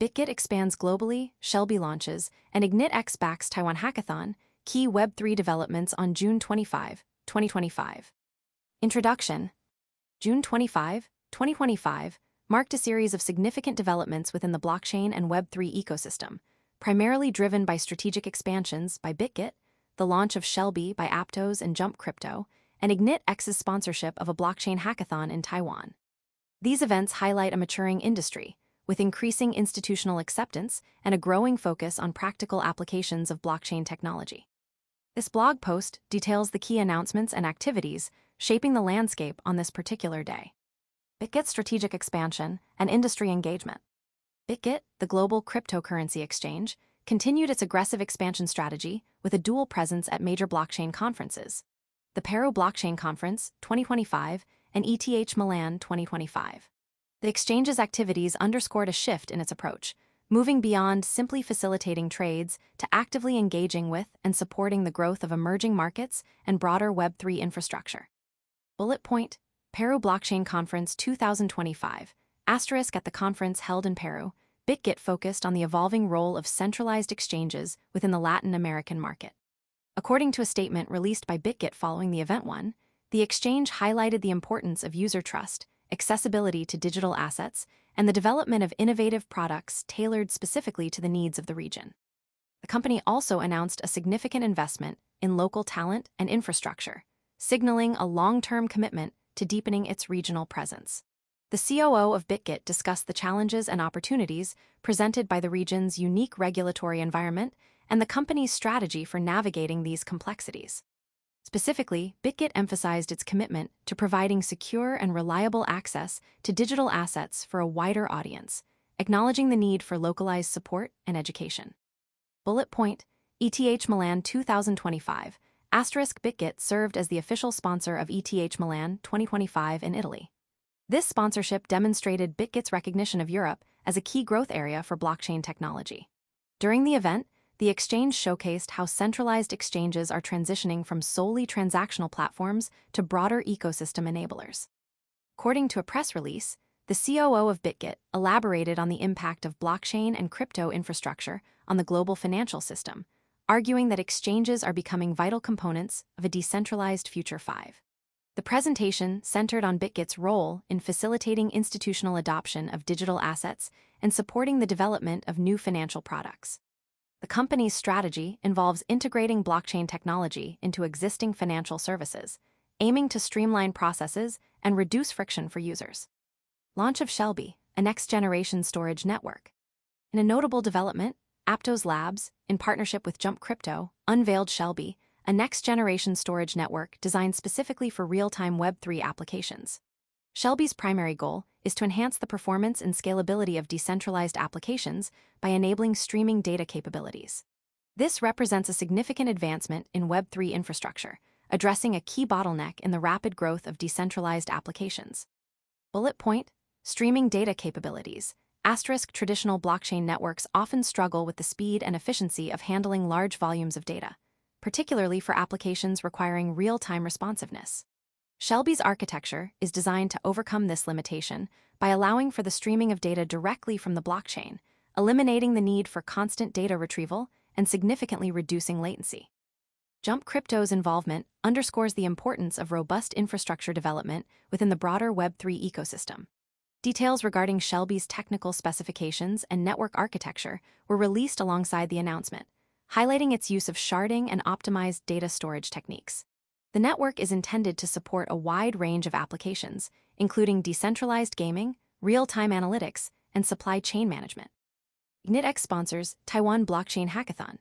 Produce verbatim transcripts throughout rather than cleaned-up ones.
Bitget expands globally, Shelby launches, and IgnitX backs Taiwan Hackathon, key Web three developments on June twenty-fifth, twenty twenty-five. Introduction. June twenty-fifth, twenty twenty-five marked a series of significant developments within the blockchain and Web three ecosystem, primarily driven by strategic expansions by Bitget, the launch of Shelby by Aptos and Jump Crypto, and IgnitX's sponsorship of a blockchain hackathon in Taiwan. These events highlight a maturing industry, with increasing institutional acceptance and a growing focus on practical applications of blockchain technology. This blog post details the key announcements and activities shaping the landscape on this particular day. Bitget strategic expansion and industry engagement. Bitget, the global cryptocurrency exchange, continued its aggressive expansion strategy with a dual presence at major blockchain conferences, the Peru Blockchain Conference twenty twenty-five and E T H Milan twenty twenty-five. The exchange's activities underscored a shift in its approach, moving beyond simply facilitating trades to actively engaging with and supporting the growth of emerging markets and broader Web three infrastructure. Bullet point: Peru Blockchain Conference twenty twenty-five. Asterisk at the conference held in Peru, Bitget focused on the evolving role of centralized exchanges within the Latin American market. According to a statement released by Bitget following the event one, the exchange highlighted the importance of user trust, accessibility to digital assets, and the development of innovative products tailored specifically to the needs of the region. The company also announced a significant investment in local talent and infrastructure, signaling a long-term commitment to deepening its regional presence. The C O O of Bitget discussed the challenges and opportunities presented by the region's unique regulatory environment and the company's strategy for navigating these complexities. Specifically, Bitget emphasized its commitment to providing secure and reliable access to digital assets for a wider audience, acknowledging the need for localized support and education. Bullet point: E T H Milan twenty twenty-five. Asterisk Bitget served as the official sponsor of E T H Milan twenty twenty-five in Italy. This sponsorship demonstrated Bitget's recognition of Europe as a key growth area for blockchain technology. During the event, the exchange showcased how centralized exchanges are transitioning from solely transactional platforms to broader ecosystem enablers. According to a press release, the C O O of Bitget elaborated on the impact of blockchain and crypto infrastructure on the global financial system, arguing that exchanges are becoming vital components of a decentralized future. five. The presentation centered on Bitget's role in facilitating institutional adoption of digital assets and supporting the development of new financial products. The company's strategy involves integrating blockchain technology into existing financial services, aiming to streamline processes and reduce friction for users. Launch of Shelby, a next-generation storage network. In a notable development, Aptos Labs, in partnership with Jump Crypto, unveiled Shelby, a next-generation storage network designed specifically for real-time Web three applications. Shelby's primary goal is to enhance the performance and scalability of decentralized applications by enabling streaming data capabilities. This represents a significant advancement in Web three infrastructure, addressing a key bottleneck in the rapid growth of decentralized applications. Bullet point: Streaming data capabilities. Asterisk traditional blockchain networks often struggle with the speed and efficiency of handling large volumes of data, particularly for applications requiring real-time responsiveness. Shelby's architecture is designed to overcome this limitation by allowing for the streaming of data directly from the blockchain, eliminating the need for constant data retrieval and significantly reducing latency. Jump Crypto's involvement underscores the importance of robust infrastructure development within the broader Web three ecosystem. Details regarding Shelby's technical specifications and network architecture were released alongside the announcement, highlighting its use of sharding and optimized data storage techniques. The network is intended to support a wide range of applications, including decentralized gaming, real-time analytics, and supply chain management. IgnitX sponsors Taiwan Blockchain Hackathon.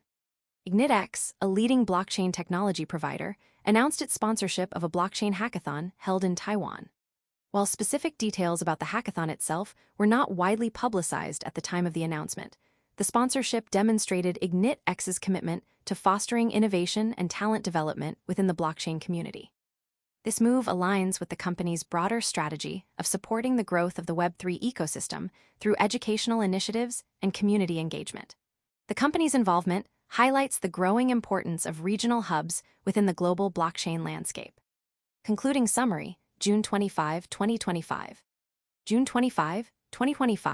IgnitX, a leading blockchain technology provider, announced its sponsorship of a blockchain hackathon held in Taiwan. While specific details about the hackathon itself were not widely publicized at the time of the announcement, the sponsorship demonstrated IgnitX's commitment to fostering innovation and talent development within the blockchain community. This move aligns with the company's broader strategy of supporting the growth of the Web three ecosystem through educational initiatives and community engagement. The company's involvement highlights the growing importance of regional hubs within the global blockchain landscape. Concluding summary: June twenty-fifth, twenty twenty-five. June twenty-fifth, twenty twenty-five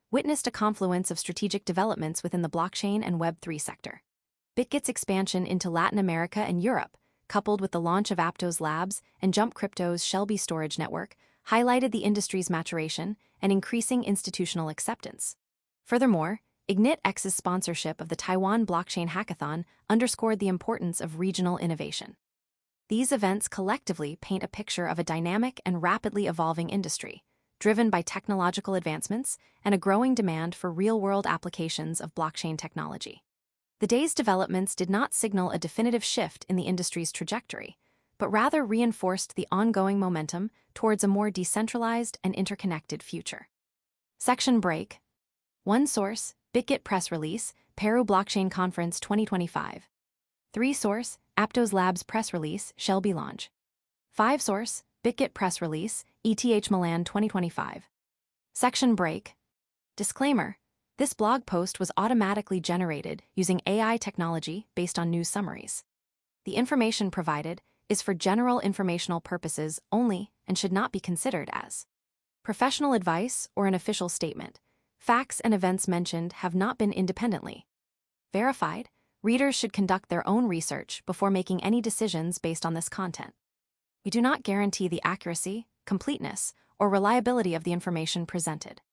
witnessed a confluence of strategic developments within the blockchain and Web three sector. BitGet's expansion into Latin America and Europe, coupled with the launch of Aptos Labs and Jump Crypto's Shelby storage network, highlighted the industry's maturation and increasing institutional acceptance. Furthermore, IgnitX's sponsorship of the Taiwan Blockchain Hackathon underscored the importance of regional innovation. These events collectively paint a picture of a dynamic and rapidly evolving industry, driven by technological advancements and a growing demand for real-world applications of blockchain technology. The day's developments did not signal a definitive shift in the industry's trajectory, but rather reinforced the ongoing momentum towards a more decentralized and interconnected future. Section Break. One source, BitGet Press Release, Peru Blockchain Conference twenty twenty-five. Three source, Aptos Labs Press Release, Shelby Launch. Five source, BitGet Press Release, E T H Milan twenty twenty-five. Section Break. Disclaimer. This blog post was automatically generated using A I technology based on news summaries. The information provided is for general informational purposes only and should not be considered as professional advice or an official statement. Facts and events mentioned have not been independently verified. Readers should conduct their own research before making any decisions based on this content. We do not guarantee the accuracy, completeness, or reliability of the information presented.